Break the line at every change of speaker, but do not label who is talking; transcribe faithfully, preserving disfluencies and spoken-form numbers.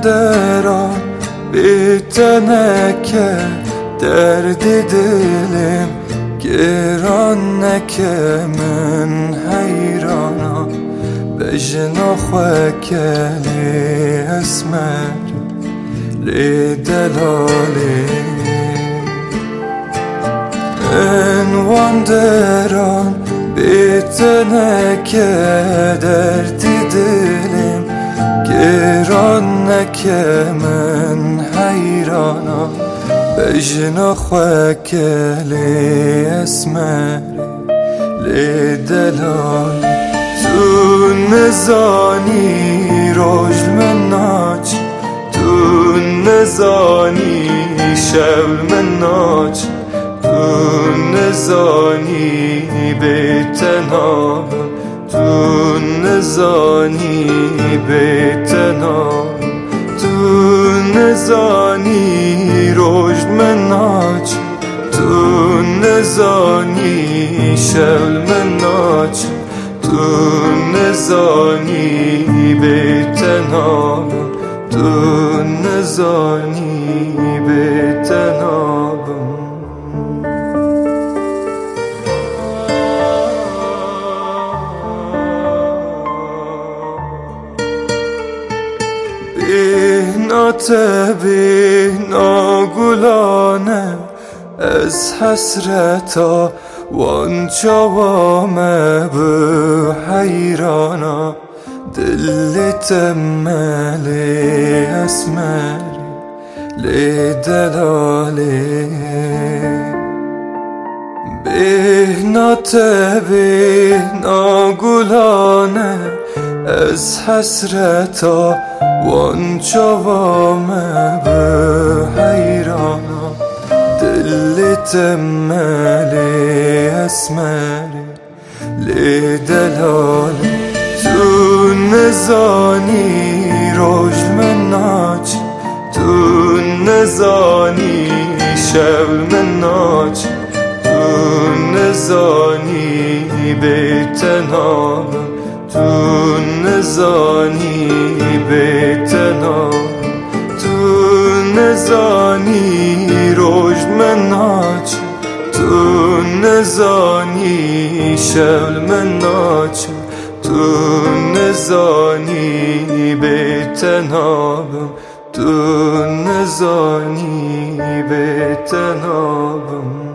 دران بیتنه که دردی دلم گران نکه من حیرانا بجنا خوکلی اسمر لی دلالی انوان دران بیتنه که دردی دلم گران نکه من حیرانا بجنا خوکلی اسمر لی دلالی تو نزانی روش من ناچ تو نزانی شب من ناچ تو نزانی بیتنابم تو نزانی بیتنابم تو نزانی روش من ناچ تو نزانی شب من ناچ تو نزانی بیتنابم تو نزانی بیتنابم بینات بینا گلانه از حسرتا وان جوامه به حیرانا دل تملی اسمر لی دلالی بینات بینا گلانه از حسرتا وان جوامه به حیرانا دل تملی اسمر لی دلالی تو نزانی روش من ناچ تو نزانی شب من ناچ تو نزانی بیتنابم تو نزانی بیتنابم تو نزانی روش من ناچ تو نزانی شب من ناچ تو نزانی بیتنابم تو نزانی بیتنابم